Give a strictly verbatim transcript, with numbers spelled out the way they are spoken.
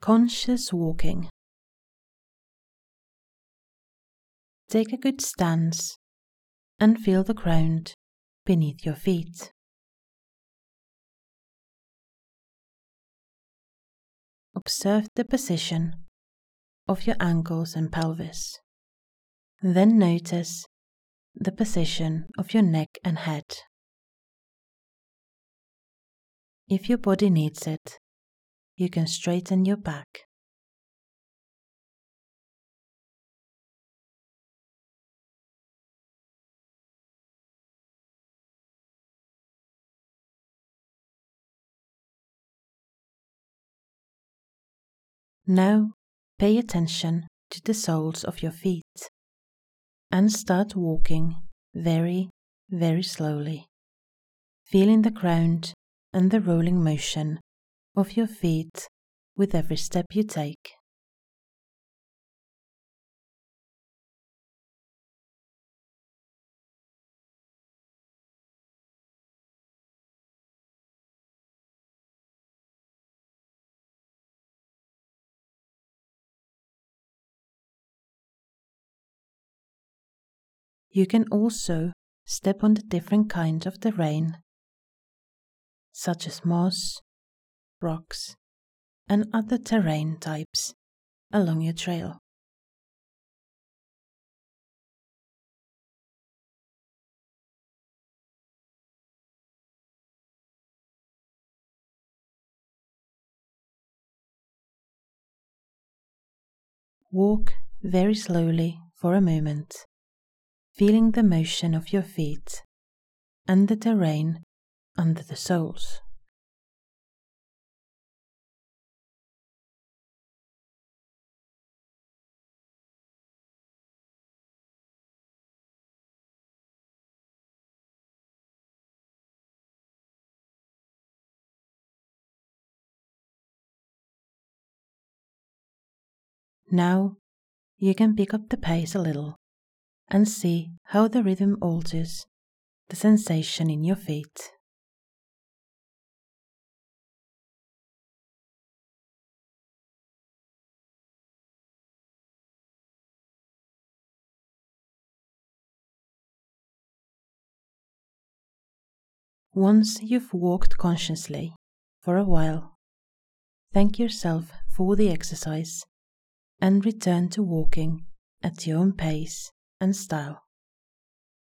Conscious walking. Take a good stance and feel the ground beneath your feet. Observe the position of your ankles and pelvis. Then notice the position of your neck and head. If your body needs it, you can straighten your back. Now pay attention to the soles of your feet and start walking very, very slowly, feeling the ground and the rolling motion of your feet with every step you take. You can also step on the different kinds of terrain, such as moss, rocks, and other terrain types along your trail. Walk very slowly for a moment, feeling the motion of your feet and the terrain under the soles. Now you can pick up the pace a little and see how the rhythm alters the sensation in your feet. Once you've walked consciously for a while, thank yourself for the exercise and return to walking at your own pace and style.